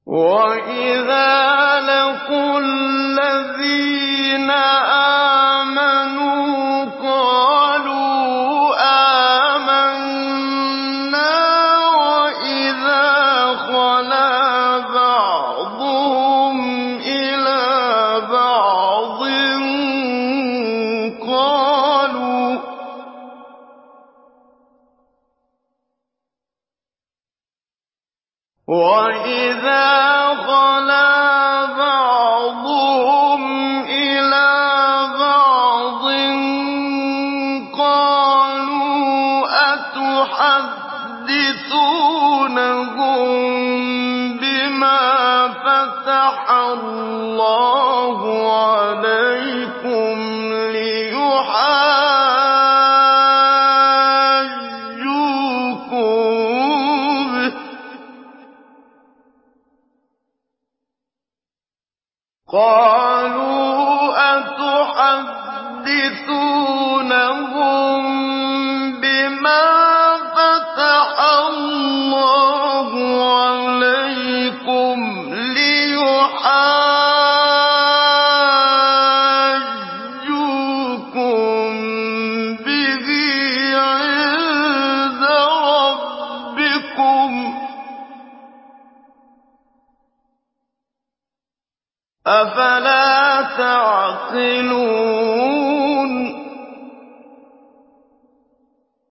وَإِذَا لَقُوا الَّذِينَ آمَنُوا قَالُوا آمَنَّا وَإِذَا خَلَا بَعْضُهُمْ إِلَىٰ بَعْضٍ قَالُوا أَتُحَدِّثُونَهُم بِمَا فَتَحَ اللَّهُ عَلَيْكُمْ لِيُحَاجُّوكُم بِهِ ۚ قَالُوا أَتُحَدِّثُونَهُم بِمَا فَتَحَ اللَّهُ عَلَيْكُمْ لِيُحَاجُّوكُم بِهِ عِندَ رَبِّكُمْ ۚ أَفَلَا تَعْقِلُونَ